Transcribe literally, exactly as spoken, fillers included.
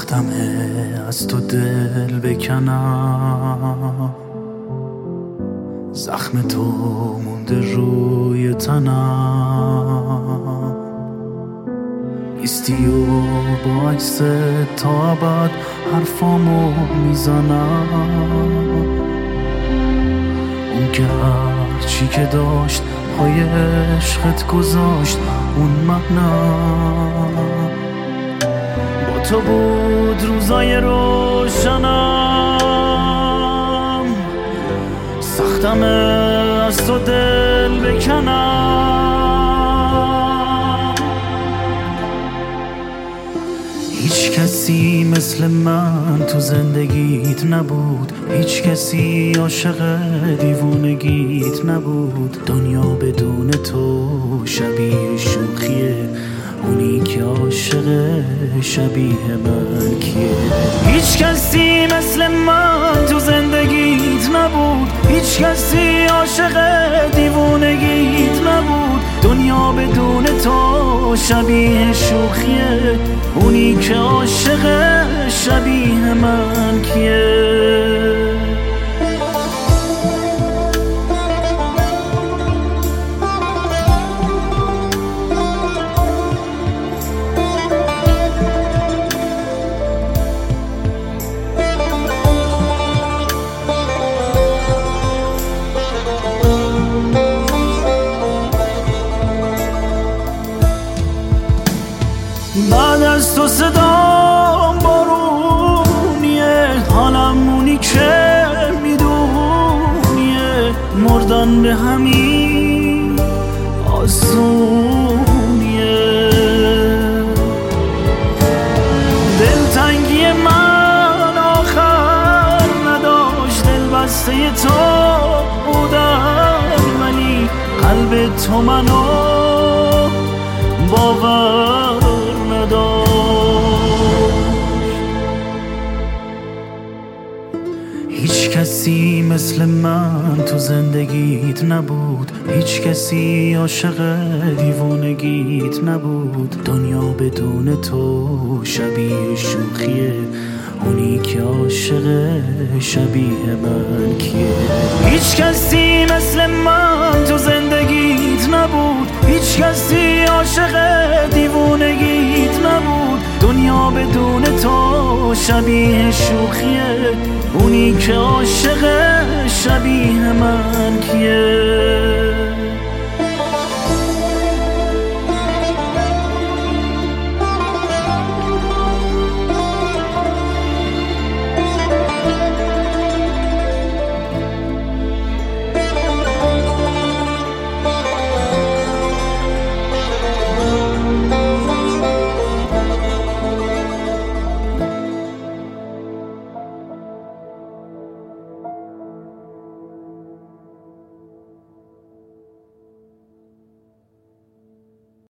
سختمه از تو دل بکنم، زخم تو مونده روی تنم، نیستی و با عکس تا ابد حرفامو میزنم. اون که هرچی که داشت پای عشقت گذاشت اون معنی با تو بود روزای روشنم. سختمه از تو دل بکنم، هیچ کسی مثل من تو زندگیت نبود، هیچ کسی عاشق دیوونگیت نبود. دنیا بدون تو شبیه شوخیه، اونی که عاشق شبیه من کیه؟ هیچ کسی مثل من تو زندگیت نبود، هیچ کسی عاشق دیوونگیت نبود. دنیا بدون تو شبیه شوخیه، اونی که عاشق شبیه من کیه؟ بعد از تو صدام بارونیه، حالم اونی که میدونیه. مردن به همین آسونیه، دلتنگی من آخر نداشت، دل بسته تو بودم ولی قلب تو منو باور نداشت. هیچ کسی مثل من تو زندگیت نبود، هیچ کسی عاشق دیوونگیت نبود. دنیا بدون تو شبیه شوخیه، اونی که عاشق شبیه من کیه؟ هیچ کسی مثل من تو زندگیت نبود، هیچ کسی عاشق دیوونگیت نبود. دنیا بدون تو شبیه شوخیه، اونی که عاشق شبیه من کیه؟